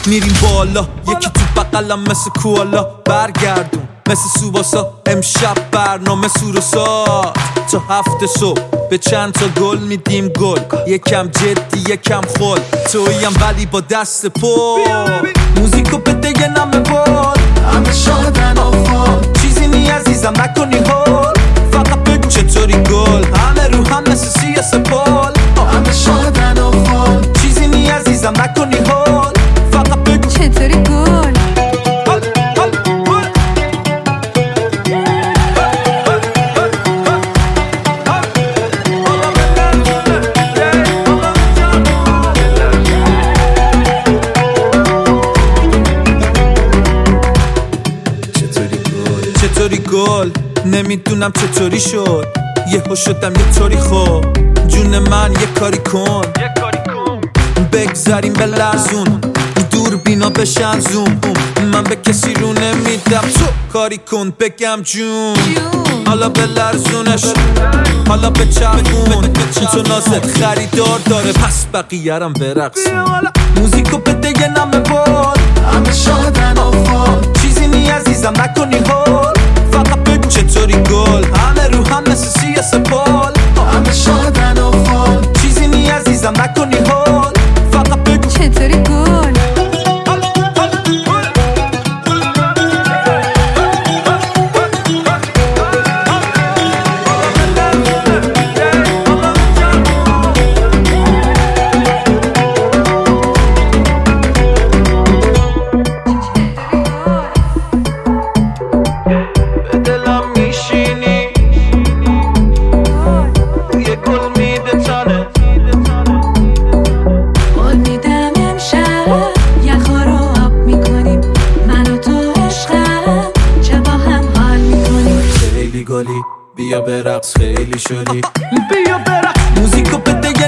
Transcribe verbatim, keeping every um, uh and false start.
میریم بالا، یکی تو بقلم مثل کوالا. برگردون مثل سوباسا، امشب برنامه سور و سات تا هفت صبح. به چند تا گل میدیم گل، یکم جدی یکم خل. تویم ولی با دست پا، موزیکو بده یه نمه بال. همه شادن آفام، چیزی نی عزیزم نکنی حال. فقط بگو چطوری گل، همه رو هم مثل سی سپال. همه شادن آفام، چیزی نی عزیزم نکنی حال. فقط بگو چطوری گل. چطوری گل، نمیدونم چطوری شد، یهو شدم یه طوری. خوب جون من یه کاری کن، بگذاریم به لرزون، دور بینا بشن زوم. من به کسی رو نمیدم، تو کاری کن بگم جون. حالا به لرزونش، حالا به چرخون، تو نازت خریدار داره پس بقیه‌رم برقصون. موزیکو بده یه نمه بال، همه شادن آفام، چیزی نی عزیزم نکنی حال. فقط بگو چطوری گل، همه رو هم مثل سی سپال. همه شادن آفام، چیزی نی عزیزم نکنی حال. فقط بگو چطوری گل. بیا برقص خیلی شدی، بیا برقص. موزیکو بده یه